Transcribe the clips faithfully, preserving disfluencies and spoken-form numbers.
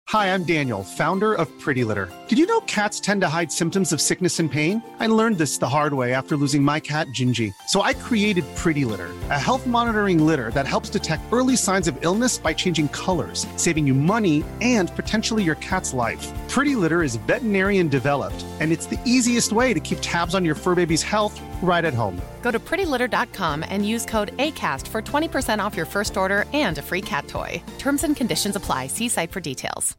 Hi, I'm Daniel, founder of Pretty Litter. Did you know cats tend to hide symptoms of sickness and pain? I learned this the hard way after losing my cat, Gingy. So I created Pretty Litter, a health monitoring litter that helps detect early signs of illness by changing colors, saving you money and potentially your cat's life. Pretty Litter is veterinarian developed, and it's the easiest way to keep tabs on your fur baby's health right at home. Go to pretty litter dot com and use code ACAST for twenty percent off your first order and a free cat toy. Terms and conditions apply. See site for details.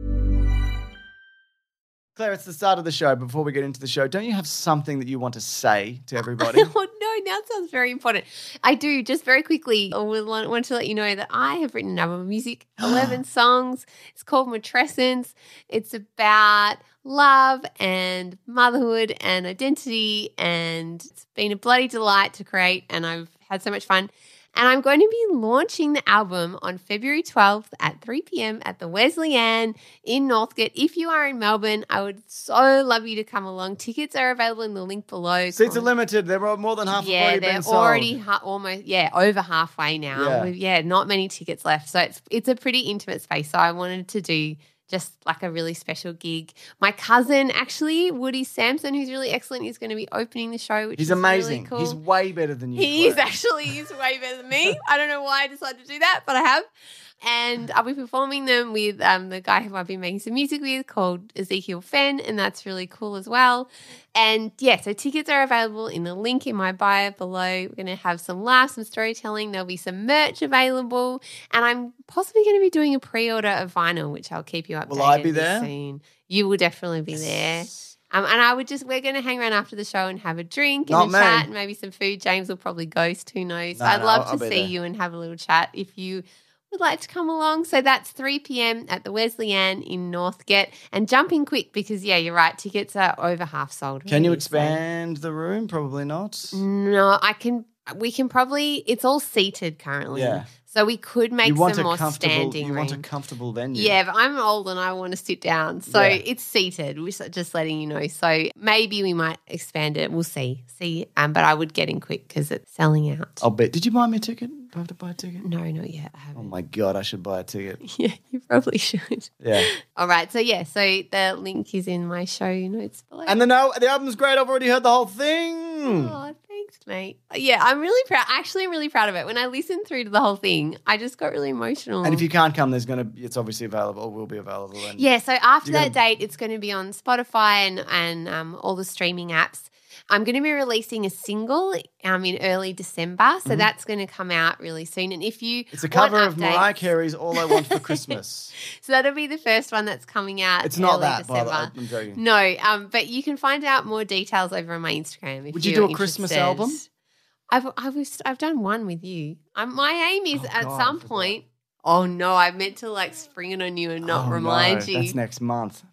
Claire, it's the start of the show. Before we get into the show, don't you have something that you want to say to everybody? Oh, no, now it sounds very important. I do. Just very quickly, I would want want to let you know that I have written an album of music, eleven songs. It's called Matrescence. It's about love and motherhood and identity, and it's been a bloody delight to create, and I've had so much fun. And I'm going to be launching the album on February twelfth at three p.m. at the Wesleyan in Northgate. If you are in Melbourne, I would so love you to come along. Tickets are available in the link below. Seats are limited. They're more than half. Yeah, have already they're been sold. already ha- almost, yeah, over halfway now. Yeah. We've, yeah, not many tickets left. So it's it's a pretty intimate space. So I wanted to do just like a really special gig. My cousin, actually, Woody Sampson, who's really excellent, is going to be opening the show, which He's is amazing. really cool. He's way better than you. He is Claire. actually, he's way better than me. I don't know why I decided to do that, but I have. And I'll be performing them with um, the guy who I've been making some music with called Ezekiel Fenn, and that's really cool as well. And, yeah, so tickets are available in the link in my bio below. We're going to have some laughs, some storytelling. There'll be some merch available, and I'm possibly going to be doing a pre-order of vinyl, which I'll keep you updated Will I be with there? soon. You will definitely be there. Um, and I would just, we're going to hang around after the show and have a drink and Not a me. chat and maybe some food. James will probably ghost, who knows. No, I'd no, love I'll- I'll to be see there. you and have a little chat if you would like to come along. So that's three p.m. at the Wesleyan in Northgate. And jump in quick because, yeah, you're right, tickets are over half sold. Can you already, so- expand the room? Probably not. No, I can, we can probably, it's all seated currently. Yeah. So we could make you want some a more comfortable. standing You room. want a comfortable venue. Yeah, but I'm old and I want to sit down. So Yeah. it's seated, which just letting you know. So maybe we might expand it. We'll see. See, um, but I would get in quick because it's selling out. I'll bet. Did you buy me a ticket? Do I have to buy a ticket? No, not yet. I Oh haven't. my god, I should buy a ticket. Yeah, you probably should. Yeah. All right. So, yeah, so the link is in my show notes below. And the no, the album's great. I've already heard the whole thing. Oh, thanks, mate. Yeah, I'm really proud. Actually, I'm really proud of it. When I listened through to the whole thing, I just got really emotional. And if you can't come, there's gonna. It's obviously available. Will be available. And Yeah, so after You're that gonna- date, it's going to be on Spotify and, and um, all the streaming apps. I'm going to be releasing a single um, in early December, so that's going to come out really soon. And if you Mm-hmm. It's a want cover of updates- Mariah Carey's "All I Want for Christmas." So that'll be the first one that's coming out. It's not early that, by the way. December. I'm joking. No, um, but you can find out more details over on my Instagram. If Would you you're do a Christmas interested. album? I've I've I've done one with you. Um, my aim is Oh, at God, I some forgot. point. Oh no, I meant to like spring it on you and not Oh, remind no, you. That's next month.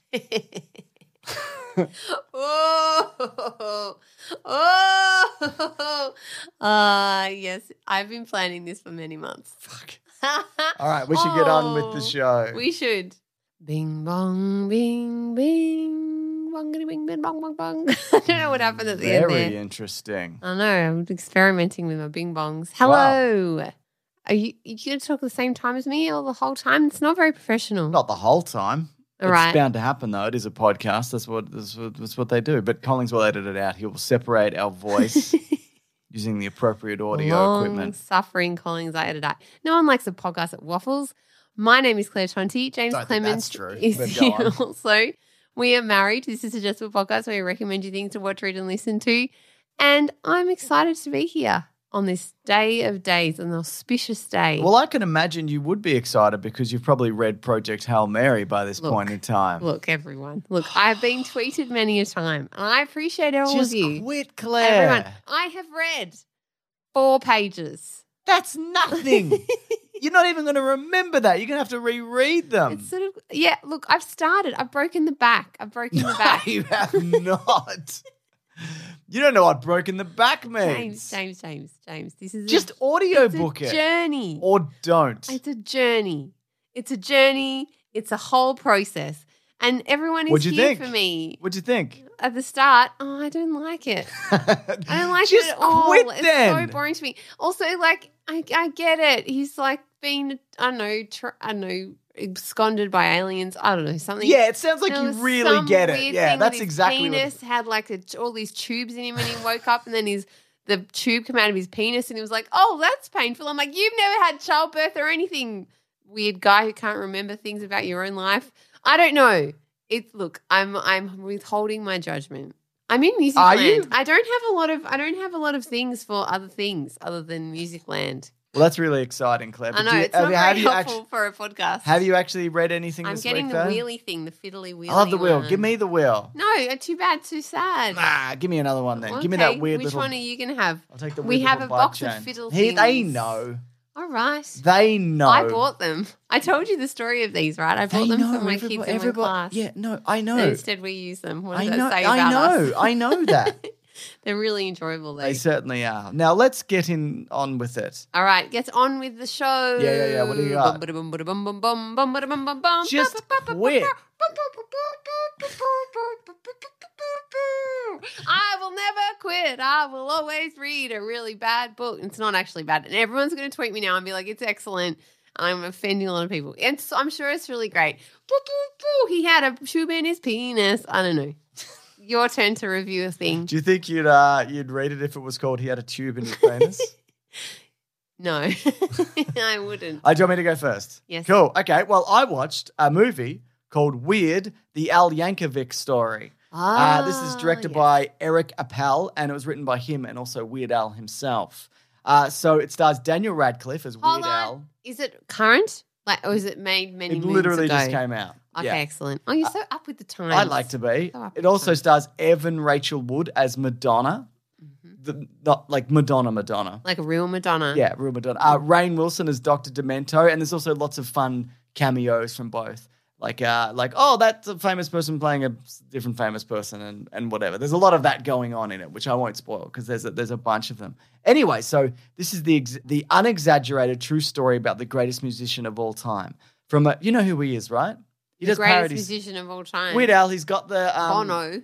oh, oh, ah, yes. I've been planning this for many months. Fuck. All right, we should get on with the Oh, show. We should. Bing bong, bing bing, bongity bing bing bong bong bong. I don't know what happened at the end Very there. interesting. I know. I'm experimenting with my bing bongs. Hello. Are you you going to talk at the same time as me all the whole time? It's not very professional. Not the whole time. All it's right. bound to happen, though. It is a podcast. That's what that's what, that's what they do. But Collins will edit it out. He will separate our voice using the appropriate audio Long equipment. suffering Collins, I edit out. No one likes a podcast at Waffles. My name is Claire Tonti. James Don't think Clemens that's true, is but go here on. also. We are married. This is a Just a Podcast where we recommend you things to watch, read, and listen to. And I'm excited to be here on this day of days, an auspicious day. Well, I can imagine you would be excited because you've probably read Project Hail Mary by this Look, point in time. Look, everyone. Look, I've been tweeted many a time, and I appreciate all Just of you. quit, Claire. Everyone, I have read four pages. That's nothing. You're not even going to remember that. You're going to have to reread them. It's sort of, yeah, look, I've started. I've broken the back. I've broken the No, back. you have not. You don't know what broken the back James, means. James, James, James. This is Just a, audiobook it's it. a journey. Or don't. It's a journey. It's a journey. It's a whole process. And everyone is What'd you here think? for me. What'd you think? At the start, oh, I don't like it. I don't like Just it at all. quit It's then. so boring to me. Also, like, I, I get it. He's like being, I don't know, tr- I don't know, absconded by aliens. I don't know, something. Yeah, it sounds like There you was really some get it. weird Yeah, thing that's with his exactly what penis had like a, all these tubes in him when he woke up, and then his the tube came out of his penis, and he was like, "Oh, that's painful." I'm like, "You've never had childbirth or anything, weird guy who can't remember things about your own life." I don't know. It's look, I'm I'm withholding my judgment. I'm in Music Are Land. you? I don't have a lot of I don't have a lot of things for other things other than Music Land. Well, that's really exciting, Claire. I But know do you- it's not have, you- very have you helpful actu- for a podcast. have you actually read anything I'm this getting week, the though? wheelie thing, the fiddly wheelie. I love the wheel. one. Give me the wheel. No, too bad, too sad. Nah, give me another one then. Give me that Okay, weird Which little. one are you going to have? I'll take the We weird have little a box bike of chain. fiddle He, They things. know. All right. They know. I bought them. I told you the story of these, right? I bought They them know. for my Everybody- kids in my everybody- class. Yeah, no, I know. And instead, we use them. What does I that know. say I about know. us? I know that. They're really enjoyable, though. They certainly are. Now let's get in on with it. All right, get on with the show. Yeah, yeah, yeah. What do you got? Bum, bum, bum, bum, bum, bum, bum, bum, bum, bum. Just quit. I will never quit. I will always read a really bad book. It's not actually bad. And everyone's going to tweet me now and be like, it's excellent. And I'm offending a lot of people. And so I'm sure it's really great. He had a tube in his penis. I don't know. Your turn to review a thing. Do you think you'd uh, you'd read it if it was called "He Had a Tube in His Penis"? No, I wouldn't. Uh, do you want me to go first? Yes. Cool. Okay. Well, I watched a movie called Weird: The Al Yankovic Story. Uh, this is directed yes. by Eric Appel, and it was written by him and also Weird Al himself. Uh, so it stars Daniel Radcliffe as Hold Weird on. Al. Is it current? Like, or is it made many It moons literally ago? just came out. Okay, Yeah. excellent. Oh, you're so up with the times. I'd like to be. So up It with also the stars Evan Rachel Wood as Madonna. Mm-hmm. The, not like Madonna, Madonna. like a real Madonna. Yeah, real Madonna. Uh, Rainn Wilson as Doctor Demento, and there's also lots of fun cameos from both. Like, uh, like, oh, that's a famous person playing a different famous person, and, and whatever. There's a lot of that going on in it, which I won't spoil because there's a, there's a bunch of them. Anyway, so this is the ex- the unexaggerated true story about the greatest musician of all time. From a, you know who he is, right? He the does greatest parodies. musician of all time. Weird Al. He's got the um, Bono.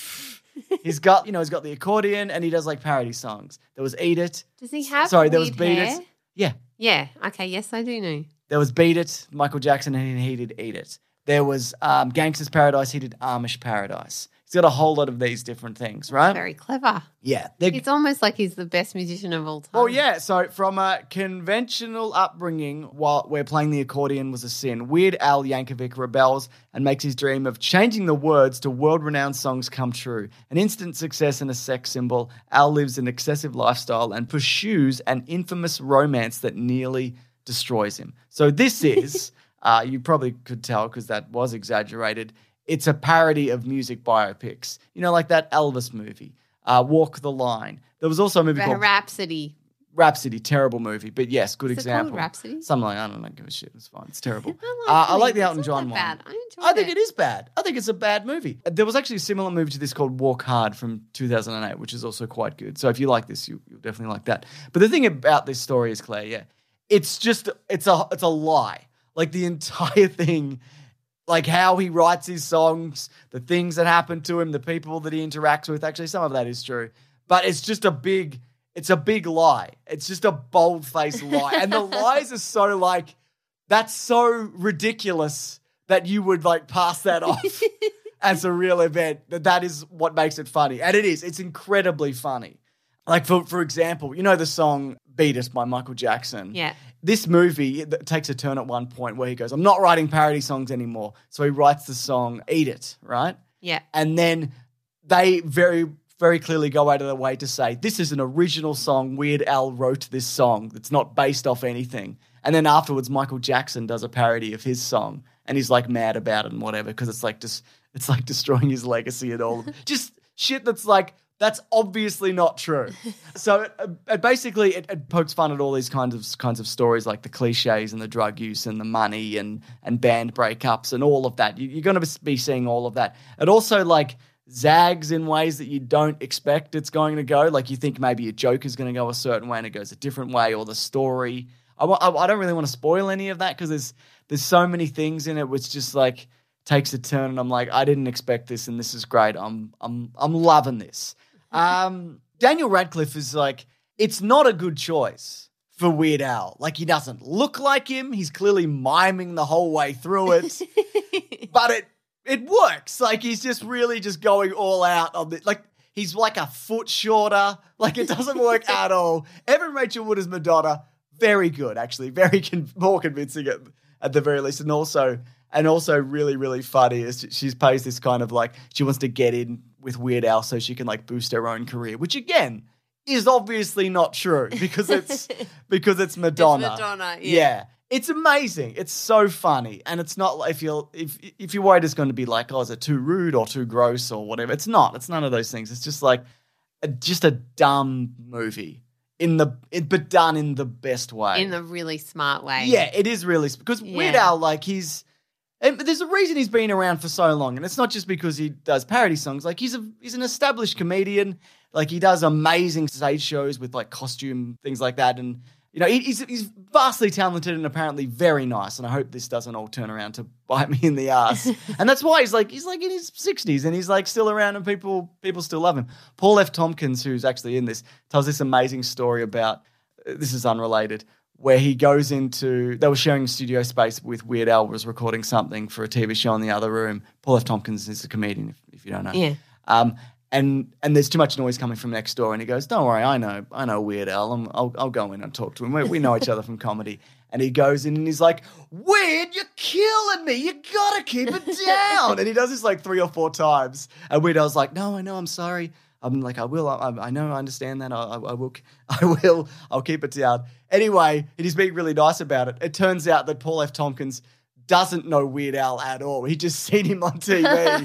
He's got you know he's got the accordion and he does like parody songs. There was Eat It. Does he have Sorry, there was weird Beat hair? It. Yeah, Yeah. Okay. Yes, I do know. there was Beat It. Michael Jackson and he did Eat It. There was um, Gangster's Paradise. He did Amish Paradise. He's got a whole lot of these different things, right? Very clever. Yeah. They're- It's almost like he's the best musician of all time. Well, yeah. So from a conventional upbringing, while where playing the accordion was a sin, Weird Al Yankovic rebels and makes his dream of changing the words to world-renowned songs come true. An instant success and a sex symbol, Al lives an excessive lifestyle and pursues an infamous romance that nearly destroys him. So this is, uh, you probably could tell because that was exaggerated, it's a parody of music biopics. You know, like that Elvis movie, uh, Walk the Line. There was also a movie But called Rhapsody. Rhapsody, terrible movie, but yes, good Is it example. called Rhapsody? Something like I don't know, give a shit. It's fine. It's terrible. I uh, I like it. the Elton It's not John that one. bad. I enjoyed I think it is bad. I think it's a bad movie. There was actually a similar movie to this called Walk Hard from two thousand eight, which is also quite good. So if you like this, you, you'll definitely like that. But the thing about this story is, Claire, yeah, it's just it's a it's a lie. Like the entire thing. Like how he writes his songs, the things that happen to him, the people that he interacts with. Actually, some of that is true. But it's just a big, it's a big lie. It's just a bold-faced lie. And the lies are so like, that's so ridiculous that you would like pass that off as a real event. That that is what makes it funny. And it is. It's incredibly funny. Like for, for example, you know the song Beat It by Michael Jackson? Yeah. This movie it takes a turn at one point where he goes, I'm not writing parody songs anymore. So he writes the song Eat It, right? Yeah. And then they very, very clearly go out of their way to say, this is an original song. Weird Al wrote this song that's not based off anything. And then afterwards, Michael Jackson does a parody of his song and he's like mad about it and whatever because it's like just, it's like destroying his legacy and all. Just shit that's like, that's obviously not true. So it, it basically it, it pokes fun at all these kinds of kinds of stories like the cliches and the drug use and the money and and band breakups and all of that. You, you're going to be seeing all of that. It also like zags in ways that you don't expect it's going to go. Like you think maybe a joke is going to go a certain way and it goes a different way, or the story. I, I, I don't really want to spoil any of that because there's there's so many things in it which just like takes a turn and I'm like, I didn't expect this and this is great. I'm I'm I'm loving this. Um, Daniel Radcliffe is like, it's not a good choice for Weird Al. Like, he doesn't look like him. He's clearly miming the whole way through it. But it it works. Like, he's just really just going all out on the, like, he's like a foot shorter. Like, it doesn't work at all. Evan Rachel Wood as Madonna, very good, actually. Very con- more convincing at, at the very least. And also, and also really, really funny is she plays this kind of like, she wants to get in with Weird Al so she can like boost her own career, which again is obviously not true because it's because it's Madonna. It's Madonna, yeah. yeah. It's amazing. It's so funny. And it's not like if you're if if you're worried it's going to be like, oh, is it too rude or too gross or whatever? It's not. It's none of those things. It's just like a, just a dumb movie in the it, but done in the best way. In the really smart way. Yeah, it is really because Yeah. Weird Al, like he's and there's a reason he's been around for so long, and it's not just because he does parody songs. Like he's a he's an established comedian. Like he does amazing stage shows with like costume things like that, and you know he, he's he's vastly talented and apparently very nice. And I hope this doesn't all turn around to bite me in the ass. And that's why he's like he's like in his sixties and he's like still around, and people people still love him. Paul F. Tompkins, who's actually in this, tells this amazing story about this is unrelated. Where he goes into, they were sharing studio space with Weird Al, was recording something for a T V show in the other room. Paul F. Tompkins is a comedian, if, if you don't know. Yeah. Um, and and there's too much noise coming from next door, and he goes, "Don't worry, I know, I know Weird Al. I'm, I'll I'll go in and talk to him. We, we know each other from comedy." And he goes in and he's like, "Weird, you're killing me. You gotta keep it down." And he does this like three or four times, and Weird Al's like, "No, I know, I'm sorry." I'm like, I will, I, I know, I understand that. I, I, I will, I will, I'll keep it down. Anyway, he's being really nice about it. It turns out that Paul F. Tompkins doesn't know Weird Al at all. He just seen him on T V,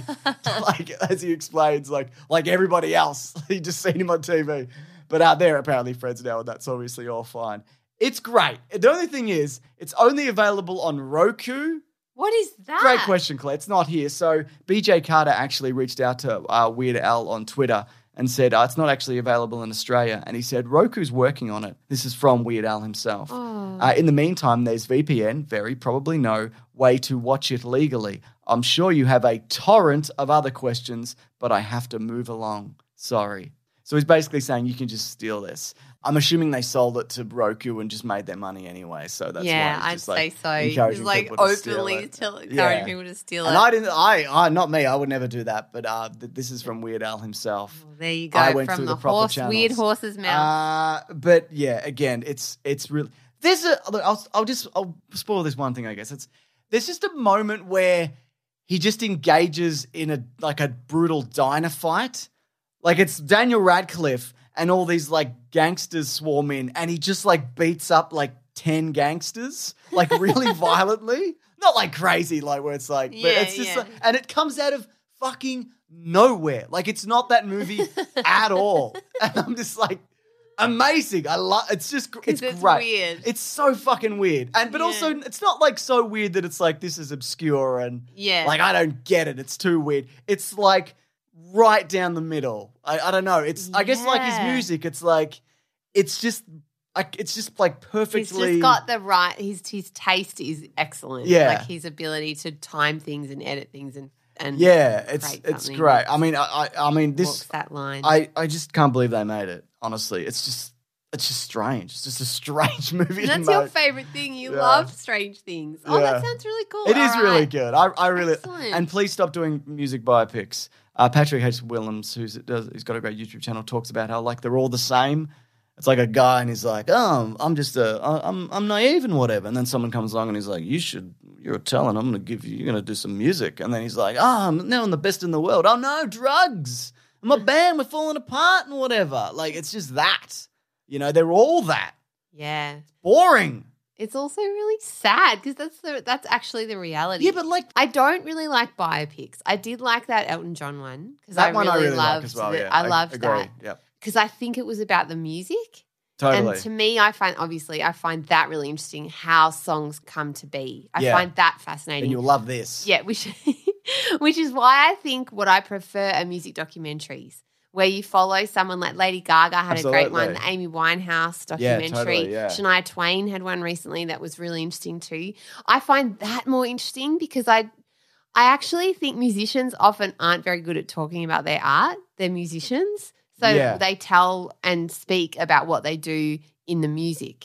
like as he explains, like like everybody else. He just seen him on T V. But uh, they're apparently friends now, and that's obviously all fine. It's great. The only thing is, it's only available on Roku. What is that? Great question, Claire. It's not here. So B J Carter actually reached out to uh, Weird Al on Twitter and said, uh, it's not actually available in Australia. And he said, Roku's working on it. This is from Weird Al himself. Oh. Uh, in the meantime, there's V P N, very probably no way to watch it legally. I'm sure you have a torrent of other questions, but I have to move along. Sorry. So he's basically saying you can just steal this. I'm assuming they sold it to Roku and just made their money anyway. So that's yeah, why I'd he's just say like so. He's encouraging like people to steal openly it. tell, encouraging Yeah. people to steal And it. I didn't, I, I, not me, I would never do that. But uh, th- this is from Weird Al himself. Well, there you go. I went From through the, the proper horse, channels. weird horse's mouth. Uh, but yeah, again, it's it's really there's a. Look, I'll I'll just I'll spoil this one thing. I guess it's there's just a moment where he just engages in a like a brutal diner fight. Like it's Daniel Radcliffe and all these like gangsters swarm in, and he just like beats up like ten gangsters like really violently. Not like crazy, like where it's like, but Yeah, it's just yeah. like, and it comes out of fucking nowhere. Like it's not that movie at all. And I'm just like, amazing. I love. It's just it's, it's great. weird. It's so fucking weird, and but Yeah. also it's not like so weird that it's like this is obscure and Yeah. like I don't get it. It's too weird. It's like right down the middle. I, I don't know. It's I guess like his Yeah. music. It's like it's just like it's just like He's perfectly. just got the right. His his taste is excellent. Yeah. like his ability to time things and edit things and and yeah, it's create it's something great. that I mean, I I, I mean walks this. that line. I I just can't believe they made it. Honestly, it's just it's just strange. It's just a strange movie. And to that's your make. favorite thing. You Yeah. love strange things. Oh, Yeah. that sounds really cool. It is All really right. good. I, I really Excellent. and please stop doing music biopics. Uh, Patrick H. Willems, who's does, he's got a great YouTube channel, talks about how like they're all the same. It's like a guy and he's like, "Oh, I'm just a, I'm I'm naive and whatever." And then someone comes along and he's like, "You should, you're a talent. I'm gonna give you, you're gonna do some music." And then he's like, "Oh, I'm now I'm the best in the world. Oh no, drugs. I'm a band. We're falling apart and whatever." Like it's just that, you know, they're all that Yeah. boring. It's also really sad because that's the that's actually the reality. Yeah, but like I don't really like biopics. I did like that Elton John one because that I one really I really loved like as well. the- Yeah, I loved agree. that Yep, because I think it was about the music. totally. And to me, I find obviously I find that really interesting how songs come to be. I Yeah. find that And fascinating. you'll love this. Yeah, which which is why I think what I prefer are music documentaries where you follow someone like Lady Gaga had a great one, Absolutely. the Amy Winehouse Yeah, documentary. totally, yeah. Shania Twain had one recently that was really interesting too. I find that more interesting because I I actually think musicians often aren't very good at talking about their art. They're musicians. So Yeah. they tell and speak about what they do in the music.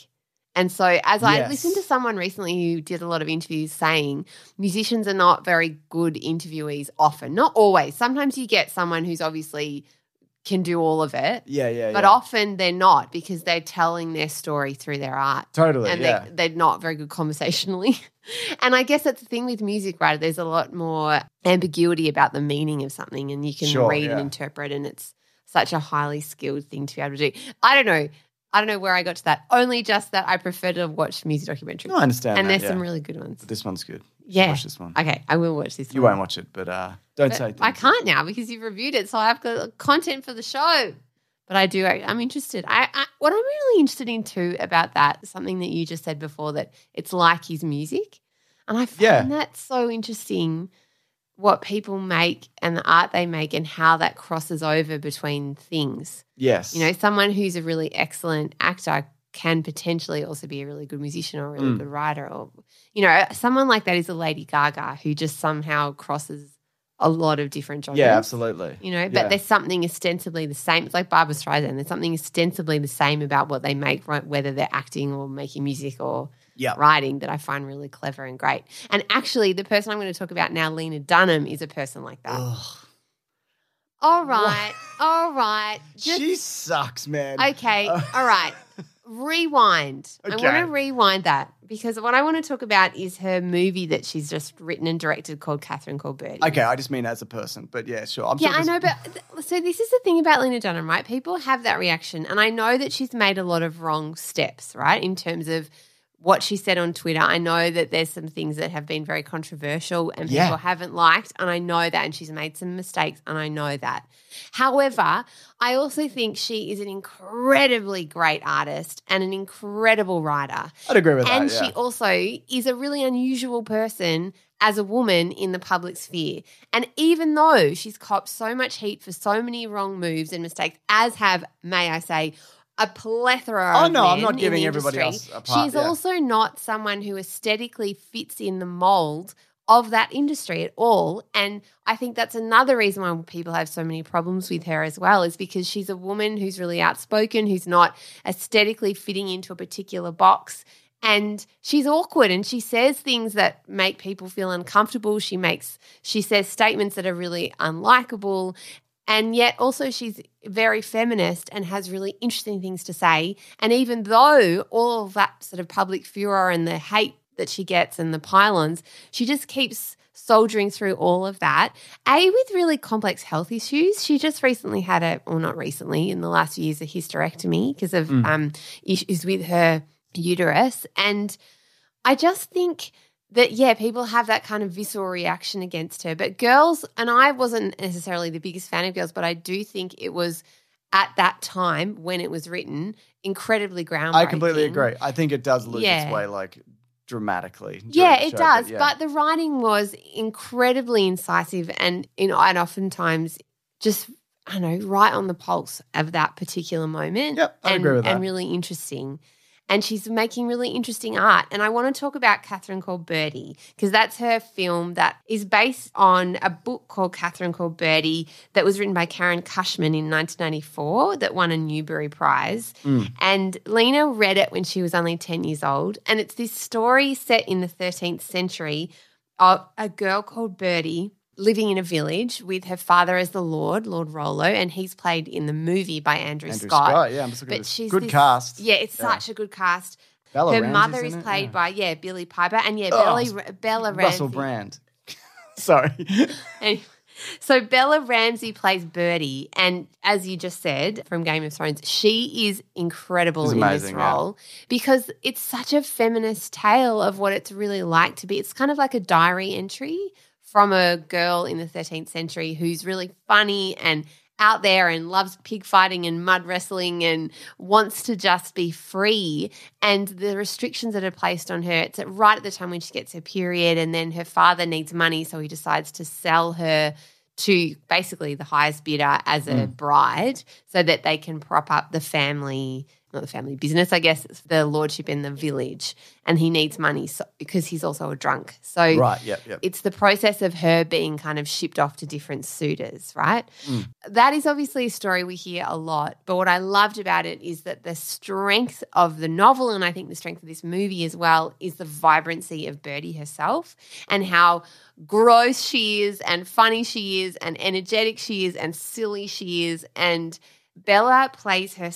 And so as I Yes. listened to someone recently who did a lot of interviews saying musicians are not very good interviewees often, not always. Sometimes you get someone who's obviously can do all of it, Yeah, yeah, but yeah. often they're not because they're telling their story through their art. Totally, And yeah. they, they're not very good conversationally. And I guess that's the thing with music, right? There's a lot more ambiguity about the meaning of something and you can Sure, read yeah. and interpret, and it's such a highly skilled thing to be able to do. I don't know. I don't know where I got to that. Only just that I prefer to watch music documentaries. No, I understand And that, there's yeah. some really good ones. But this one's good. You should Yeah. watch this one. Okay, I will watch this You one. won't watch it, but uh, don't But say things. I can't now because you've reviewed it, so I've got content for the show. But I do, I, I'm interested. I, I What I'm really interested in too about that, something that you just said before, that it's like his music. And I find Yeah. that so interesting, what people make and the art they make and how that crosses over between things. Yes. You know, someone who's a really excellent actor can potentially also be a really good musician or a really Mm. good writer. Or, you know, someone like that is a Lady Gaga who just somehow crosses a lot of different genres. Yeah, absolutely. You know, but Yeah. there's something ostensibly the same. It's like Barbra Streisand. There's something ostensibly the same about what they make, right, whether they're acting or making music or Yeah. writing, that I find really clever and great. And actually, the person I'm going to talk about now, Lena Dunham, is a person like that. Ugh. All right, all right. Just, She sucks, man. okay, Uh, all right. Rewind. I want Okay. to rewind that because what I want to talk about is her movie that she's just written and directed called Catherine Called Birdie. Okay, I just mean as a person, but yeah, sure. I'm Yeah, sure I this- know, but th- so this is the thing about Lena Dunham, right? People have that reaction, and I know that she's made a lot of wrong steps, right, in terms of what she said on Twitter. I know that there's some things that have been very controversial and Yeah. people haven't liked, and I know that, and she's made some mistakes, and I know that. However, I also think she is an incredibly great artist and an incredible writer. I'd agree with And that. Yeah. she also is a really unusual person as a woman in the public sphere. And even though she's copped so much heat for so many wrong moves and mistakes, as have, may I say, a plethora Oh, of no, I'm men not in giving the everybody industry, else a part, she's yeah. also not someone who aesthetically fits in the mold of that industry at all. And I think that's another reason why people have so many problems with her as well, is because she's a woman who's really outspoken, who's not aesthetically fitting into a particular box. And she's awkward and she says things that make people feel uncomfortable. She makes, she says statements that are really unlikable. And yet also she's very feminist and has really interesting things to say. And even though all of that sort of public furor and the hate that she gets and the pylons, she just keeps soldiering through all of that. A, with really complex health issues. She just recently had a, or not recently, in the last few years, a hysterectomy because of Mm. um, issues with her uterus. And I just think that, yeah, people have that kind of visceral reaction against her. But girls, and I wasn't necessarily the biggest fan of Girls, but I do think it was at that time when it was written incredibly groundbreaking. I completely agree. I think it does lose Yeah. its way, like, dramatically. during Yeah, the it show, does. yeah. But the writing was incredibly incisive and, you know, and oftentimes just, I don't know, right on the pulse of that particular moment. Yep, I'd and, agree with that. And really interesting. And she's making really interesting art. And I want to talk about Catherine Called Birdie because that's her film that is based on a book called Catherine Called Birdie that was written by Karen Cushman in nineteen ninety-four that won a Newbery Prize. Mm. And Lena read it when she was only ten years old. And it's this story set in the thirteenth century of a girl called Birdie living in a village with her father as the Lord, Lord Rollo, and he's played in the movie by Andrew, Andrew Scott. Scott, yeah, I'm just looking at But this. she's Good this- cast. Yeah, it's Yeah. such a good cast. Bella Her Ramsey's mother in is it, played yeah. by, yeah, Billy Piper. And, yeah, Oh, Belly, s- Bella Russell Ramsey. Brand. Sorry. Anyway, so Bella Ramsey plays Birdie, and as you just said from Game of Thrones, she is incredible She's in this amazing, yeah. role because it's such a feminist tale of what it's really like to be. It's kind of like a diary entry from a girl in the thirteenth century who's really funny and out there and loves pig fighting and mud wrestling and wants to just be free. And the restrictions that are placed on her, it's at right at the time when she gets her period, and then her father needs money, so he decides to sell her to basically the highest bidder as a Mm. bride so that they can prop up the family not the family business, I guess it's the lordship in the village, and he needs money so, because he's also a drunk. So Right, yep, yep. it's the process of her being kind of shipped off to different suitors, right? Mm. That is obviously a story we hear a lot, but what I loved about it is that the strength of the novel, and I think the strength of this movie as well, is the vibrancy of Birdie herself and how gross she is and funny she is and energetic she is and silly she is, and Bella plays her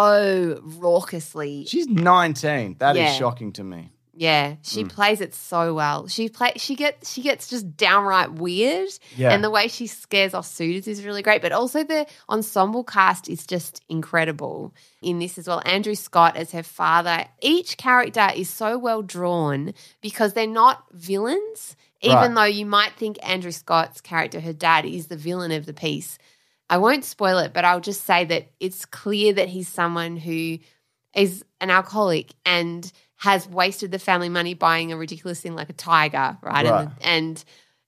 so raucously. She's nineteen. That is Yeah. shocking to me. Yeah, she Mm. plays it so well. She play she gets she gets just downright weird, Yeah. and the way she scares off suitors is really great. But also the ensemble cast is just incredible in this as well. Andrew Scott as her father. Each character is so well drawn because they're not villains, even Right. though you might think Andrew Scott's character, her dad, is the villain of the piece. I won't spoil it, but I'll just say that it's clear that he's someone who is an alcoholic and has wasted the family money buying a ridiculous thing like a tiger, right? Right. And, and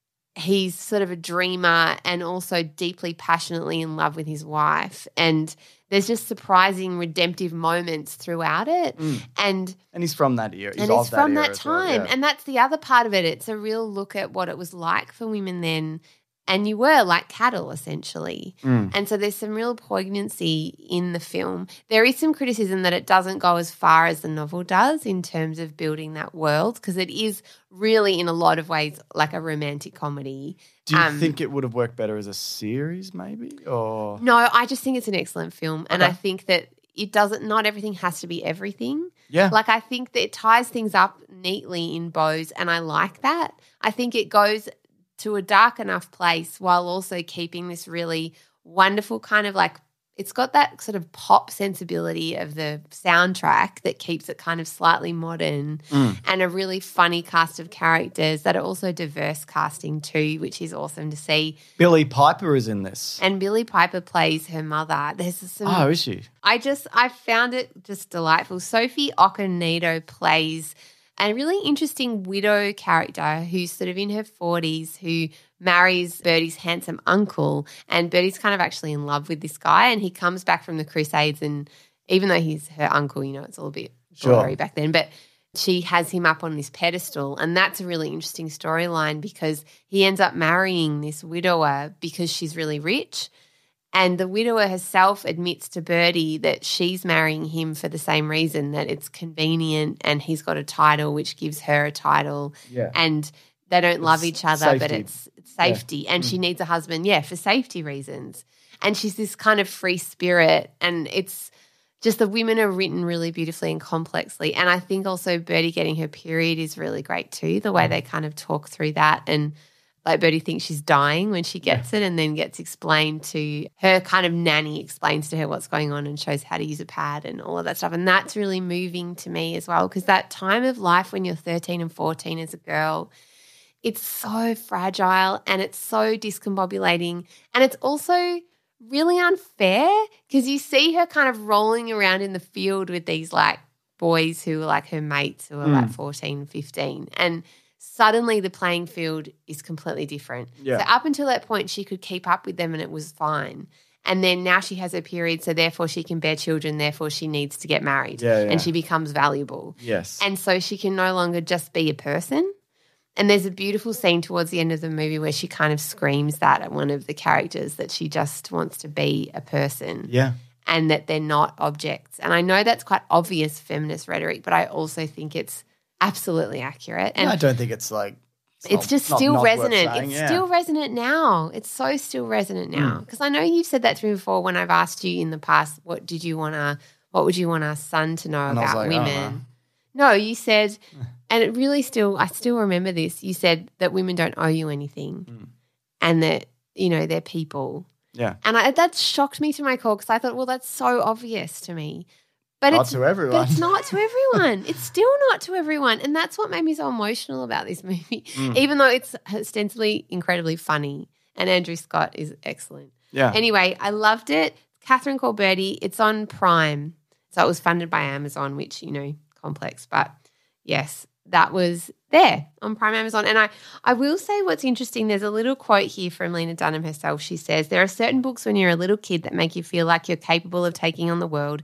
he's sort of a dreamer and also deeply passionately in love with his wife. And there's just surprising redemptive moments throughout it. Mm. And And he's from that era. He's and of it's from era that as well, time. yeah. And that's the other part of it. It's a real look at what it was like for women then. And you were like cattle, essentially. Mm. And so there's some real poignancy in the film. There is some criticism that it doesn't go as far as the novel does in terms of building that world, because it is really in a lot of ways like a romantic comedy. Do you um, think it would have worked better as a series maybe? Or No, I just think it's an excellent film. And Okay. I think that it doesn't, not everything has to be everything. Yeah. Like I think that it ties things up neatly in bows, and I like that. I think it goes to a dark enough place while also keeping this really wonderful kind of like, it's got that sort of pop sensibility of the soundtrack that keeps it kind of slightly modern, Mm. and a really funny cast of characters that are also diverse casting too, which is awesome to see. Billie Piper is in this. And Billie Piper plays her mother. There's some Oh, is she? I just, I found it just delightful. Sophie Okonedo plays a really interesting widow character who's sort of in her forties, who marries Birdie's handsome uncle, and Birdie's kind of actually in love with this guy, and he comes back from the Crusades, and even though he's her uncle, you know, it's all a bit Sure. gory back then, but she has him up on this pedestal, and that's a really interesting storyline because he ends up marrying this widower because she's really rich. And the widower herself admits to Birdie that she's marrying him for the same reason, that it's convenient and he's got a title which gives her a title, Yeah. and they don't love It's each other, but safety. it's, it's safety. And she needs a husband, yeah, for safety reasons. And she's this kind of free spirit, and it's just the women are written really beautifully and complexly. And I think also Birdie getting her period is really great too, the way they kind of talk through that. And like Birdie thinks she's dying when she gets it, and then gets explained to her kind of nanny explains to her what's going on and shows how to use a pad and all of that stuff. And that's really moving to me as well, because that time of life when you're thirteen and fourteen as a girl, it's so fragile and it's so discombobulating, and it's also really unfair because you see her kind of rolling around in the field with these like boys who are like her mates who are Mm. like fourteen, fifteen, and suddenly the playing field is completely different. Yeah. So up until that point she could keep up with them and it was fine. And then now she has her period, so therefore she can bear children, therefore she needs to get married. Yeah, yeah. And she becomes valuable. Yes. And so she can no longer just be a person. And there's a beautiful scene towards the end of the movie where she kind of screams that at one of the characters, that she just wants to be a person yeah. and that they're not objects. And I know that's quite obvious feminist rhetoric, but I also think it's absolutely accurate. And I don't think it's like it's not- just not- still not worth resonant. saying, It's yeah. still resonant now. It's so still resonant now. Mm. Because I know you've said that to me before when I've asked you in the past, what did you want to, what would you want our son to know And I was about like, I don't women? No, you said, and it really still, I still remember this. You said that women don't owe you anything, Mm. and that, you know, they're people. Yeah. And I, that shocked me to my core because I thought, well, that's so obvious to me. But Not it's to everyone. But it's not to everyone. It's still not to everyone. And that's what made me so emotional about this movie, Mm. even though it's ostensibly incredibly funny. And Andrew Scott is excellent. Yeah. Anyway, I loved it. Catherine Called Birdie. It's on Prime. So it was funded by Amazon, which, you know, complex. But yes, that was there on Prime Amazon. And I, I will say what's interesting, there's a little quote here from Lena Dunham herself. She says, there are certain books when you're a little kid that make you feel like you're capable of taking on the world.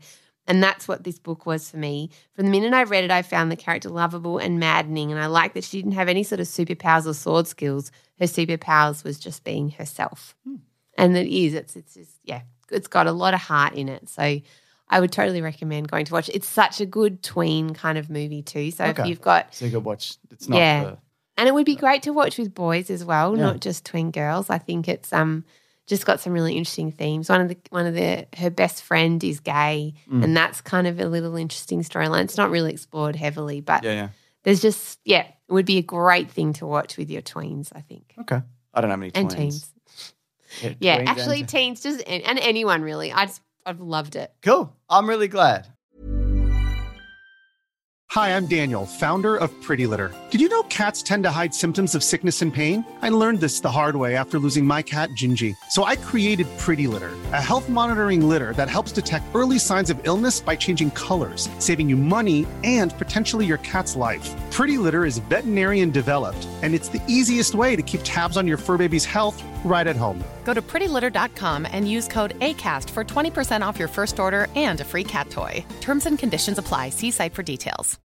And that's what this book was for me. From the minute I read it, I found the character lovable and maddening, and I liked that she didn't have any sort of superpowers or sword skills. Her superpowers was just being herself. Hmm. And it is. It's, it's just, yeah, it's got a lot of heart in it. So I would totally recommend going to watch it. It's such a good tween kind of movie too. So okay. if you've got... So you could watch, it's not yeah. the... And it would be great to watch with boys as well, Yeah. not just twin girls. I think it's um just got some really interesting themes. One of the one of the her best friend is gay, Mm. and that's kind of a little interesting storyline. It's not really explored heavily, but Yeah, yeah. there's just yeah, it would be a great thing to watch with your tweens, I think. Okay. I don't have any And tweens. teens. Yeah, Yeah, tweens actually and- teens just and, and anyone really. I just I've loved it. Cool. I'm really glad. Hi, I'm Daniel, founder of Pretty Litter. Did you know cats tend to hide symptoms of sickness and pain? I learned this the hard way after losing my cat, Gingy. So I created Pretty Litter, a health monitoring litter that helps detect early signs of illness by changing colors, saving you money and potentially your cat's life. Pretty Litter is veterinarian developed, and it's the easiest way to keep tabs on your fur baby's health right at home. Go to pretty litter dot com and use code ACAST for twenty percent off your first order and a free cat toy. Terms and conditions apply. See site for details.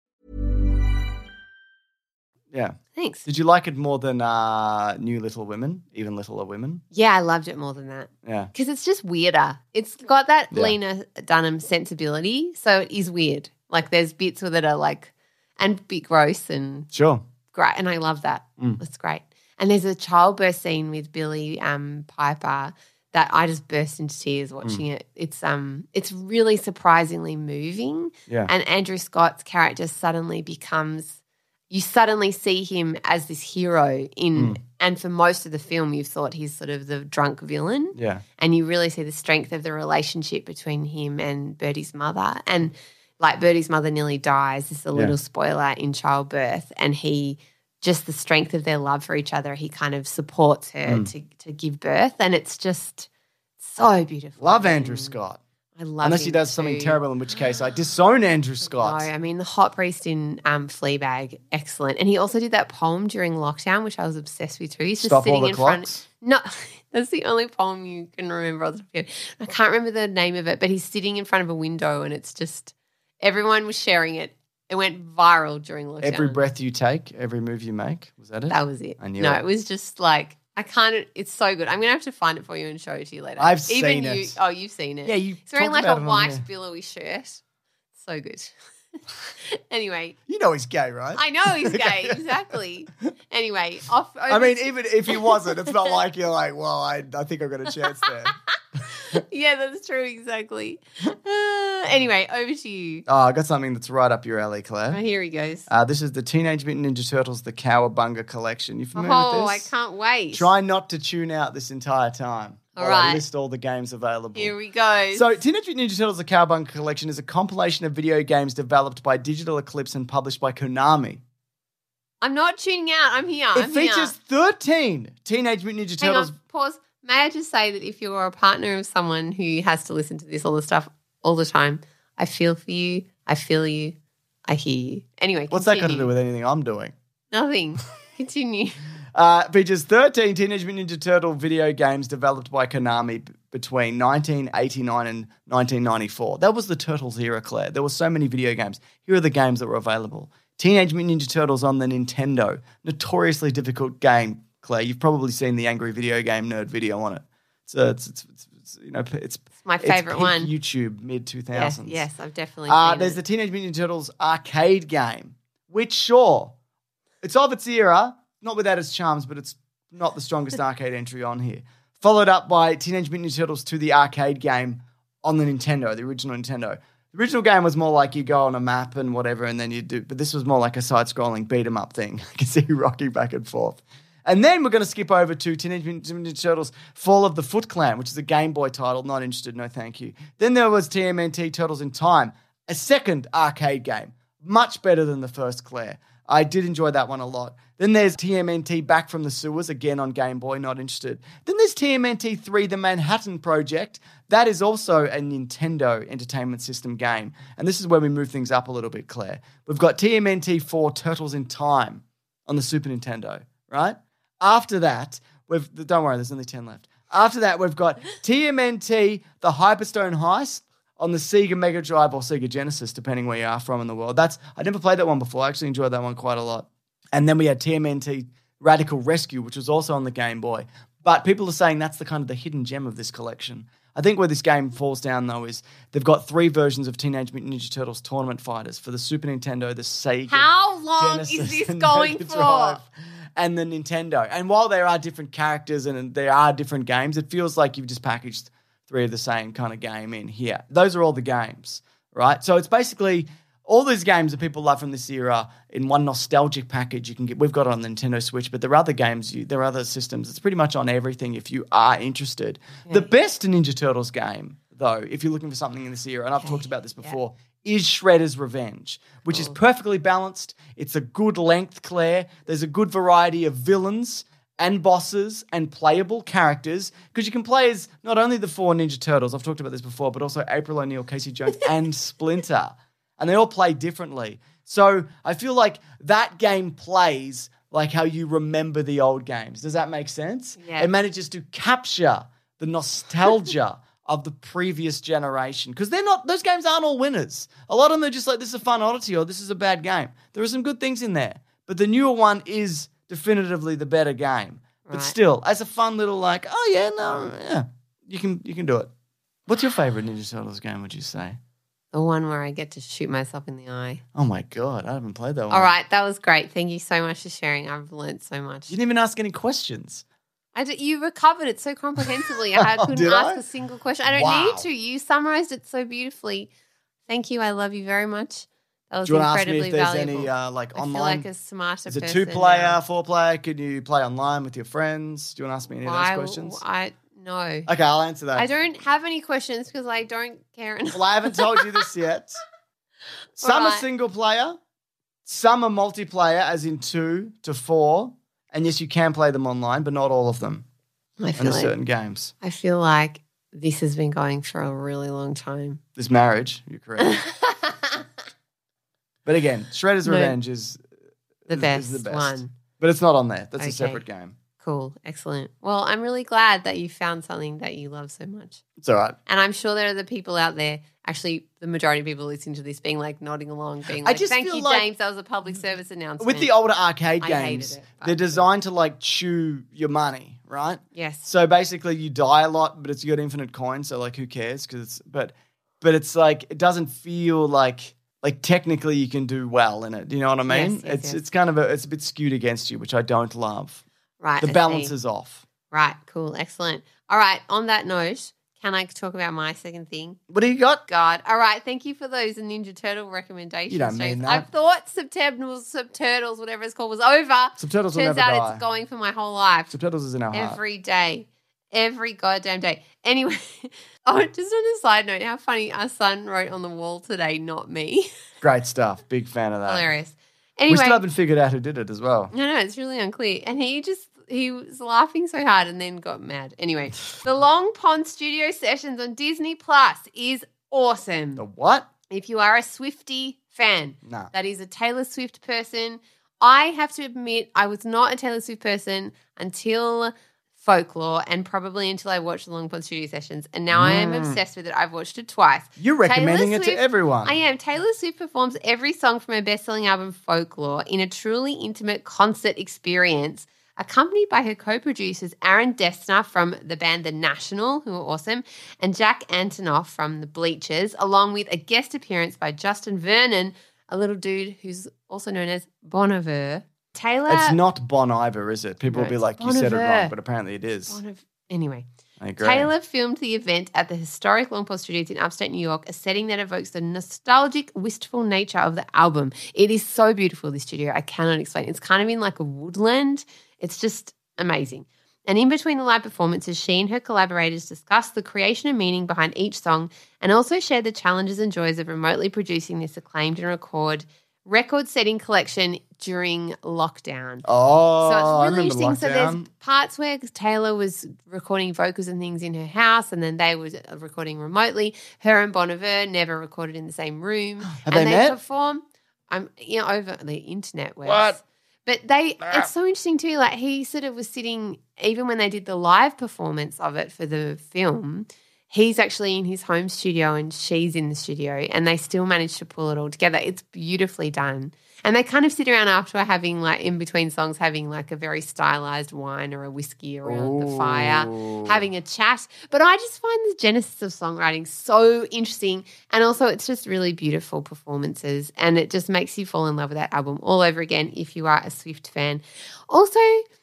Yeah. Thanks. Did you like it more than uh, New Little Women, Even Littler Women? Yeah, I loved it more than that. Yeah. Because it's just weirder. It's got that Yeah. Lena Dunham sensibility, so it is weird. Like there's bits with it are like, and a bit gross and Sure. great, and I love that. Mm. It's great. And there's a childbirth scene with Billy um, Piper that I just burst into tears watching Mm. it. It's um, it's really surprisingly moving. Yeah. And Andrew Scott's character suddenly becomes, you suddenly see him as this hero in, Mm. and for most of the film you've thought he's sort of the drunk villain. Yeah. And you really see the strength of the relationship between him and Birdie's mother. And like Birdie's mother nearly dies. This is a Yeah. little spoiler in childbirth. And he, just the strength of their love for each other, he kind of supports her Mm. to, to give birth. And it's just so beautiful. Love Andrew And Scott. I love Unless he him does something too. terrible, in which case I disown Andrew No, Scott. I mean, the hot priest in um, Fleabag, excellent. And he also did that poem during lockdown, which I was obsessed with too. He's just Stop sitting all the in clocks. front. No, that's the only poem you can remember off the top of your head. I can't remember the name of it, but he's sitting in front of a window and it's just, everyone was sharing it. It went viral during lockdown. Every breath you take, every move you make. Was that it? That was it. I knew no, it. it was just like, I can't, it's so good. I'm going to have to find it for you and show it to you later. I've Even seen you, it. Oh, you've seen it. Yeah, you He's wearing talked like a about it on white here. billowy shirt. So good. Anyway, You know he's gay, right? I know he's gay, exactly. Anyway, off. I mean, even if he wasn't, it's not like you're like, well, I, I think I've got a chance there. yeah, that's true, exactly. Uh, anyway, over to you. Oh, I got something that's right up your alley, Claire. Oh, here he goes. Uh, this is the Teenage Mutant Ninja Turtles, the Cowabunga collection. You familiar Oh, with I this? can't wait. Try not to tune out this entire time. All while I right. list all the games available. Here we go. So, Teenage Mutant Ninja Turtles: The Cowabunga Collection is a compilation of video games developed by Digital Eclipse and published by Konami. I'm not tuning out. I'm here. It I'm features here. thirteen Teenage Mutant Ninja Hang Turtles. on, pause. May I just say that if you're a partner of someone who has to listen to this all the stuff all the time, I feel for you. I feel you. I hear you. Anyway, What's that got to continue. do with anything I'm doing? Nothing. Continue. Uh, features thirteen Teenage Mutant Ninja Turtle video games developed by Konami b- between nineteen eighty-nine and nineteen ninety-four. That was the Turtles era, Claire. There were so many video games. Here are the games that were available. Teenage Mutant Ninja Turtles on the Nintendo. Notoriously difficult game, Claire. You've probably seen the Angry Video Game Nerd video on it. So it's, it's, it's, it's you know, it's, It's my favourite peak one. YouTube mid two Yes, thousands. yes, I've definitely Uh, seen there's it. the Teenage Mutant Ninja Turtles arcade game, which, sure, it's of its era, not without its charms, but it's not the strongest arcade entry on here. Followed up by Teenage Mutant Ninja Turtles to the arcade game on the Nintendo, the original Nintendo. The original game was more like you go on a map and whatever, and then you do, but this was more like a side-scrolling beat-em-up thing. I can see you rocking back and forth. And then we're going to skip over to Teenage Mutant Ninja Turtles Fall of the Foot Clan, which is a Game Boy title. Not interested, no thank you. Then there was T M N T Turtles in Time, a second arcade game. Much better than the first, Claire. I did enjoy that one a lot. Then there's T M N T Back from the Sewers, again on Game Boy, not interested. Then there's T M N T three, The Manhattan Project. That is also a Nintendo Entertainment System game. And this is where we move things up a little bit, Claire. We've got T M N T four, Turtles in Time on the Super Nintendo, right? After that, we've, don't worry, there's only ten left. After that, we've got T M N T, The Hyperstone Heist on the Sega Mega Drive or Sega Genesis, depending where you are from in the world. That's I never played that one before. I actually enjoyed that one quite a lot. And then we had T M N T Radical Rescue, which was also on the Game Boy. But people are saying that's the kind of the hidden gem of this collection. I think where this game falls down, though, is they've got three versions of Teenage Mutant Ninja Turtles Tournament Fighters for the Super Nintendo, the Sega, How long Genesis, is this and going Mega for? Drive, and the Nintendo. And while there are different characters and there are different games, it feels like you've just packaged three of the same kind of game in here. Those are all the games, right? So it's basically all these games that people love from this era in one nostalgic package. You can get. We've got it on the Nintendo Switch, but there are other games. You, there are other systems. It's pretty much on everything if you are interested. Yeah. The best Ninja Turtles game, though, if you're looking for something in this era, and I've okay. talked about this before, yeah. is Shredder's Revenge, which cool. is perfectly balanced. It's a good length, Claire. There's a good variety of villains and bosses and playable characters, because you can play as not only the four Ninja Turtles, I've talked about this before, but also April O'Neil, Casey Jones, and Splinter. And they all play differently. So I feel like that game plays like how you remember the old games. Does that make sense? Yeah. It manages to capture the nostalgia of the previous generation. Because they're not, those games aren't all winners. A lot of them are just like, this is a fun oddity or this is a bad game. There are some good things in there. But the newer one is definitively the better game. But right. still, as a fun little like, oh yeah, no, yeah, you can you can do it. What's your favorite Ninja Turtles game, would you say? The one where I get to shoot myself in the eye. Oh my God, I haven't played that one. All right, that was great. Thank you so much for sharing. I've learned so much. You didn't even ask any questions. I d- you recovered it so comprehensively. I couldn't Did ask I? a single question. I don't Wow. need to. You summarized it so beautifully. Thank you. I love you very much. That was Do you want to ask me incredibly if there's valuable. any uh, like I online? feel like a smarter Is it person two-player, now. four-player? Can you play online with your friends? Do you want to ask me any of those I, questions? I no. Okay, I'll answer that. I don't have any questions because I don't care enough. Well, I haven't told you this yet. Some Right. are single player, some are multiplayer, as in two to four. And yes, you can play them online, but not all of them. I And feel there's like, certain games. I feel like this has been going for a really long time. This marriage, you're correct. But again, Shredder's No. Revenge is The is- best, is the best one. But it's not on there. That's Okay. a separate game. Cool. Excellent. Well, I'm really glad that you found something that you love so much. It's all right. And I'm sure there are the people out there, actually the majority of people listening to this being like nodding along, being I like, just thank feel you, like James. That was a public service announcement. With the older arcade I hated games, it, but- they're designed to like chew your money, right? Yes. So basically, you die a lot, but it's you got infinite coins. So like, who cares? Because it's but but it's like it doesn't feel like like technically you can do well in it. Do you know what I mean? Yes, yes, it's yes. it's kind of a, it's a bit skewed against you, which I don't love. Right. The I balance see. is off. Right. Cool. Excellent. All right. On that note, can I talk about my second thing? What do you got? God. All right. Thank you for those Ninja Turtle recommendations. You don't mean James. that. I thought Subturnals, Subturtles, whatever it's called, was over. Subturtles will Turns never out die. it's going for my whole life. Subtitles is in our heart. Every day. Every goddamn day. Anyway, oh, just on a side note, how funny our son wrote on the wall today, not me. Great stuff. Big fan of that. Hilarious. We Anyway, still haven't figured out who did it as well. no, no, it's really unclear. And he just, he was laughing so hard and then got mad. Anyway, the Long Pond Studio Sessions on Disney Plus is awesome. The what? If you are a Swiftie fan, No. that is a Taylor Swift person. I have to admit, I was not a Taylor Swift person until Folklore and probably until I watched the Long Pond Studio Sessions. And now I am Mm. obsessed with it. I've watched it twice. You're recommending Taylor it to Swift- everyone. I am. Taylor Swift performs every song from her best-selling album Folklore in a truly intimate concert experience, accompanied by her co-producers Aaron Dessner from the band The National, who are awesome, and Jack Antonoff from The Bleachers, along with a guest appearance by Justin Vernon, a little dude who's also known as Bon Iver. Taylor... It's not Bon Iver, is it? People No, will be it's like, you Bon said it Iver. wrong, but apparently it is. Bon Iver. Anyway. I agree. Taylor filmed the event at the historic Long Pond Studios in upstate New York, a setting that evokes the nostalgic, wistful nature of the album. It is so beautiful, this studio. I cannot explain. It's kind of in like a woodland. It's just amazing. And in between the live performances, she and her collaborators discussed the creation and meaning behind each song and also shared the challenges and joys of remotely producing this acclaimed and record record-setting collection during lockdown. Oh, So I it's really remember interesting. So there's lockdown. parts where Taylor was recording vocals and things in her house, and then they were recording remotely. Her and Bon Iver never recorded in the same room. Have and they met? perform, um, you know, over the internet. Webs. What? But they, Ah. it's so interesting too. Like he sort of was sitting, even when they did the live performance of it for the film, he's actually in his home studio and she's in the studio, and they still managed to pull it all together. It's beautifully done. And they kind of sit around after having, like, in between songs, having like a very stylized wine or a whiskey around Ooh. the fire, having a chat. But I just find the genesis of songwriting so interesting. And also it's just really beautiful performances, and it just makes you fall in love with that album all over again if you are a Swift fan. Also,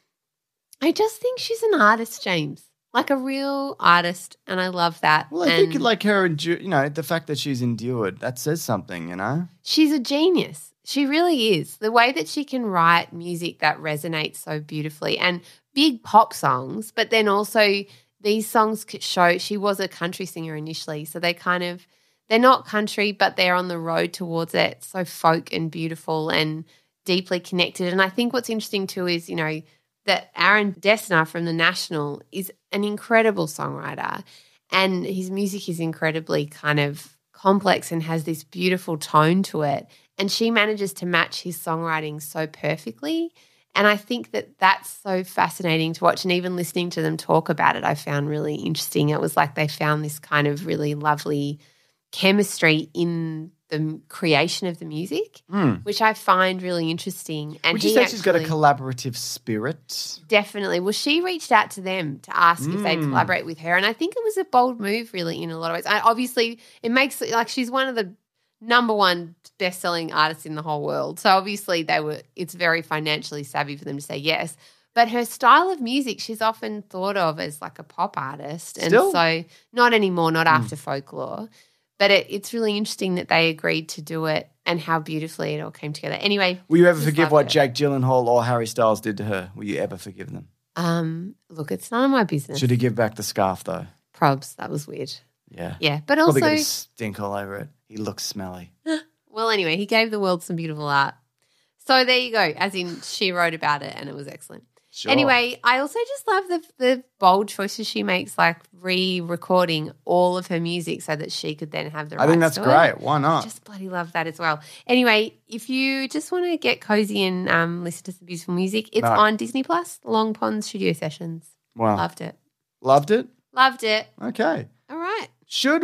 I just think she's an artist, James. Like a real artist, and I love that. Well, I and think like her, endu- you know, the fact that she's endured, that says something, you know? she's a genius. She really is. The way that she can write music that resonates so beautifully, and big pop songs, but then also these songs could show she was a country singer initially, so they kind of, they're not country, but they're on the road towards it, so folk and beautiful and deeply connected. And I think what's interesting too is, you know, that Aaron Dessner from The National is an incredible songwriter, and his music is incredibly kind of complex and has this beautiful tone to it, and she manages to match his songwriting so perfectly. And I think that that's so fascinating to watch, and even listening to them talk about it I found really interesting. It was like they found this kind of really lovely chemistry in the creation of the music, Mm. which I find really interesting. And Would you he say she's got a actually- collaborative spirit? Definitely. Well, she reached out to them to ask if they'd Mm. collaborate with her, and I think it was a bold move, really, in a lot of ways. I, obviously, it makes it like she's one of the number one best-selling artists in the whole world. So obviously, they were. It's very financially savvy for them to say yes. But her style of music, she's often thought of as like a pop artist, and Still? so not anymore, not after Folklore. But it, it's really interesting that they agreed to do it, and how beautifully it all came together. Anyway, Will you ever just forgive loved what it. Jake Gyllenhaal or Harry Styles did to her? Will you ever forgive them? Um, look, it's none of my business. Should he give back the scarf though? Probs, that was weird. Yeah. Yeah, but Probably got also, his stink all over it. He looks smelly. well, anyway, he gave the world some beautiful art. So there you go. As in, she wrote about it, and it was excellent. Sure. Anyway, I also just love the the bold choices she makes, like re-recording all of her music so that she could then have the I think rights that's to great. it. Why I not? just bloody love that as well. Anyway, if you just want to get cozy and um, listen to some beautiful music, it's No. on Disney Plus, Long Pond Studio Sessions. Wow. Loved it. Loved it? Loved it. Okay. All right. Should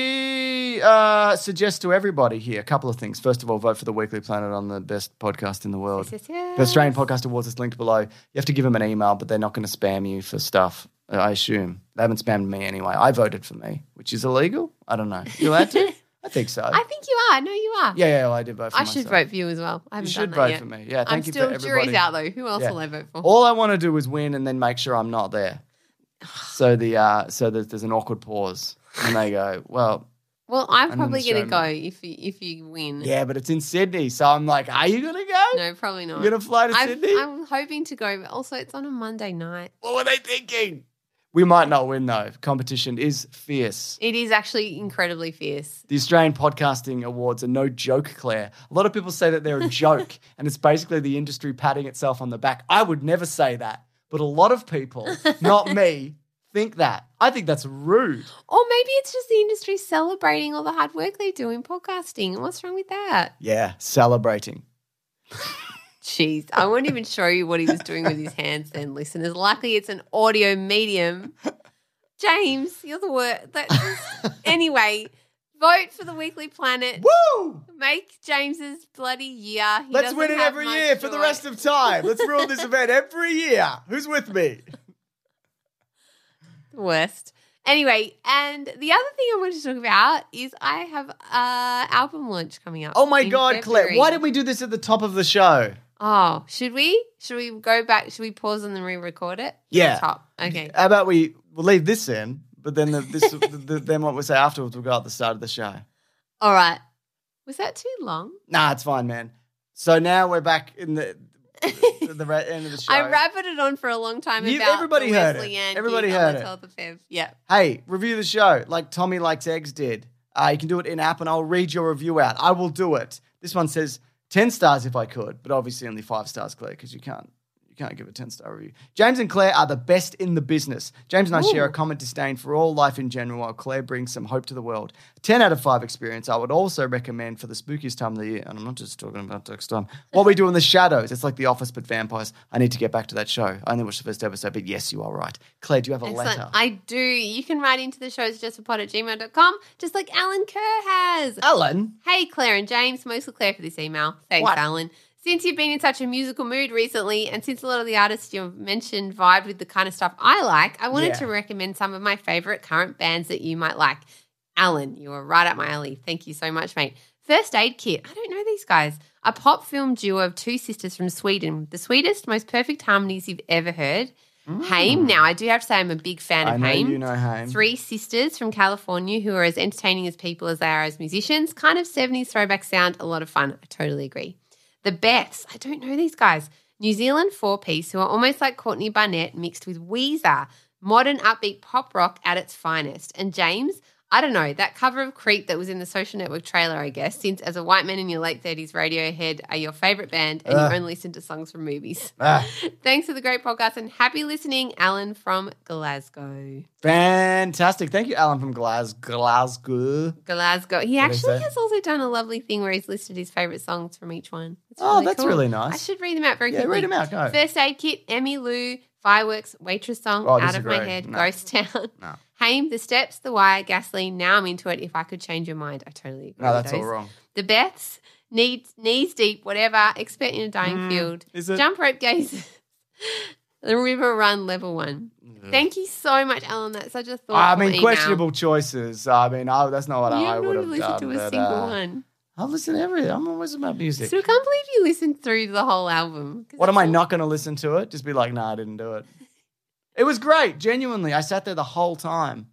we uh, suggest to everybody here a couple of things? First of all, vote for the Weekly Planet on the best podcast in the world. Yes, yes, yes. The Australian Podcast Awards is linked below. You have to give them an email, but they're not going to spam you for stuff, I assume. They haven't spammed me anyway. I voted for me, which is illegal. I don't know. You allowed to? I think so. I think you are. No, you are. yeah, yeah, well, I did vote for I myself. should vote for you as well. I haven't You done should that vote yet. for me. Yeah, thank I'm you still for everybody. jury's out though. Who else Yeah. will I vote for? All I want to do is win and then make sure I'm not there. So the uh, so that there's an awkward pause, and they go, "Well, Well, I'm And probably then going to show go me. if you, if you win. yeah, but it's in Sydney." So I'm like, "Are you gonna go? No, probably not. You're gonna fly to I've- Sydney? I'm hoping to go, but also it's on a Monday night. What were they thinking? We might not win though. Competition is fierce. It is actually incredibly fierce. The Australian Podcasting Awards are no joke, Claire. A lot of people say that they're a joke, and it's basically the industry patting itself on the back. I would never say that, but a lot of people, not me, think that. I think that's rude. Or maybe it's just the industry celebrating all the hard work they do in podcasting. And what's wrong with that? Yeah, celebrating. Jeez, I won't even show you what he was doing with his hands then, listeners. Luckily, it's an audio medium. James, you're the worst. Anyway, vote for the Weekly Planet. Woo! Make James's bloody year. He Let's doesn't win it have every much year for the joy. rest of time. Let's ruin this event every year. Who's with me? Worst. Anyway, and the other thing I wanted to talk about is I have uh album launch coming up. Oh my in God, Claire. February. Why did we do this at the top of the show? Oh, should we? Should we go back? Should we pause and then re-record it? Yeah. Top. Okay. How about we we'll leave this in, but then the, this the, the, then what we say afterwards will go at the start of the show. All right. Was that too long? Nah, it's fine, man. So now we're back in the the, the re- end of the show. I rabbited on for a long time You- about everybody the heard it. Wesley Yankee Everybody on heard the it. twelfth of February. Yeah. Hey, review the show like Tommy Likes Eggs did. Uh, you can do it in app, and I'll read your review out. I will do it. This one says ten stars if I could, but obviously only five stars, Claire, because you can't you can't give a ten-star review. James and Claire are the best in the business. James and I Ooh. share a common disdain for all life in general, while Claire brings some hope to the world. ten out of five experience. I would also recommend for the spookiest time of the year, and I'm not just talking about next time, What We Do in the Shadows. It's like The Office, but vampires. I need to get back to that show. I only watched the first episode, but yes, you are right. Claire, do you have a Excellent. letter? I do. You can write into the shows justforpod at gmail dot com, just like Alan Kerr has. Alan? Hey, Claire and James. Mostly Claire for this email. Thanks, What? Alan. Since you've been in such a musical mood recently, and since a lot of the artists you've mentioned vibed with the kind of stuff I like, I wanted Yeah. to recommend some of my favourite current bands that you might like. Alan, you are right up my alley. Thank you so much, mate. First Aid Kit. I don't know these guys. A pop film duo of two sisters from Sweden. The sweetest, most perfect harmonies you've ever heard. Mm. Haim. Now, I do have to say I'm a big fan I of know Haim. you know Haim. Three sisters from California who are as entertaining as people as they are as musicians. Kind of seventies throwback sound. A lot of fun. I totally agree. The Beths. I don't know these guys. New Zealand four-piece who are almost like Courtney Barnett mixed with Weezer. Modern upbeat pop rock at its finest. And James, I don't know, that cover of Creep that was in the Social Network trailer, I guess, since as a white man in your late thirties, Radiohead are your favourite band and Uh. you only listen to songs from movies. Ah. Thanks for the great podcast and happy listening, Alan from Glasgow. Fantastic. Thank you, Alan from Glas- Glasgow. Glasgow. He What is actually that? has also done a lovely thing where he's listed his favourite songs from each one. It's Oh, really that's cool. really nice. I should read them out very Yeah, quickly. read them out, go. First Aid Kit, Emmy Lou, Fireworks, Waitress Song, Oh, Out of My disagree. Head, No. Ghost Town. No. Haim, The Steps, The Wire, Gasoline, Now I'm Into It, If I Could Change Your Mind. I totally agree No, with that's those. all wrong. The Beths, Knees, knees Deep, Whatever, Expert in a Dying Mm, Field, is it? Jump Rope Gazers, The River Run, Level One. Thank you so much, Alan. That's such a thoughtful I mean, email. questionable choices. I mean, I, that's not what You I haven't would have listened done. to a but, single uh, one. I've listened to everything. I'm always about music. So I can't believe you listened through the whole album. 'Cause What am I it's all- not going to listen to it? Just be like, nah, I didn't do it. It was great. Genuinely. I sat there the whole time.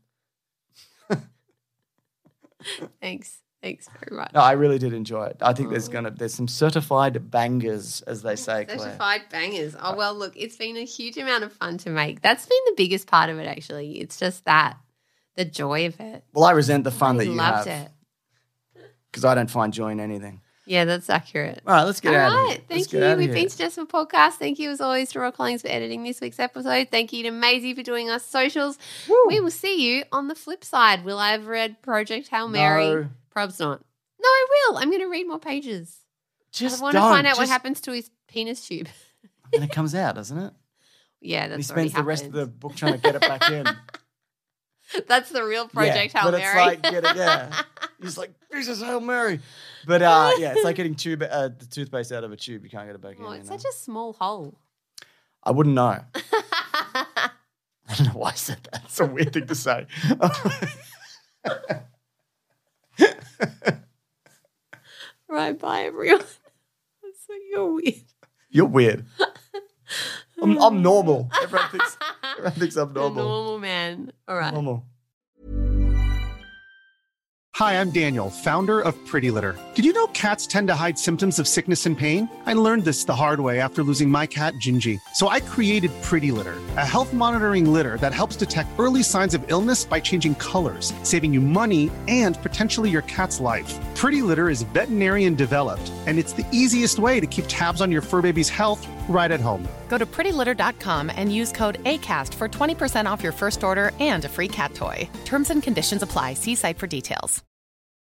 Thanks. Thanks very much. No, I really did enjoy it. I think there's Oh. gonna there's some certified bangers, as they say, Claire. Certified bangers. Oh, well, look, it's been a huge amount of fun to make. That's been the biggest part of it, actually. It's just that, the joy of it. Well, I resent the fun I that you loved have it. because I don't find joy in anything. Yeah, that's accurate. All right, let's get All out of right. here. Thank Let's get you. out of We've here. been to Just for Podcast. Thank you, as always, to Rob Collins for editing this week's episode. Thank you to Maisie for doing our socials. Woo. We will see you on the flip side. Will I have read Project Hail Mary? No. Probs not. No, I will. I'm going to read more pages. Just I want don't. to find out what Just- happens to his penis tube. And it comes out, doesn't it? Yeah, that's he already spends the rest of the happened. book trying to get it back in. That's the real Project yeah, Hail but Mary. it's like get it, yeah. He's like, Jesus, Hail Mary. But uh, yeah, it's like getting tube uh, the toothpaste out of a tube. You can't get it back oh, in. it's you know? such a small hole. I wouldn't know. I don't know why I said that. It's a weird thing to say. Right, bye, everyone. So you're weird. You're weird. I'm, I'm normal. Everyone thinks, everyone thinks I'm The normal. normal man. All right. Normal. Hi, I'm Daniel, founder of Pretty Litter. Did you know cats tend to hide symptoms of sickness and pain? I learned this the hard way after losing my cat, Gingy. So I created Pretty Litter, a health monitoring litter that helps detect early signs of illness by changing colors, saving you money and potentially your cat's life. Pretty Litter is veterinarian developed, and it's the easiest way to keep tabs on your fur baby's health right at home. Go to pretty litter dot com and use code ACAST for twenty percent off your first order and a free cat toy. Terms and conditions apply. See site for details.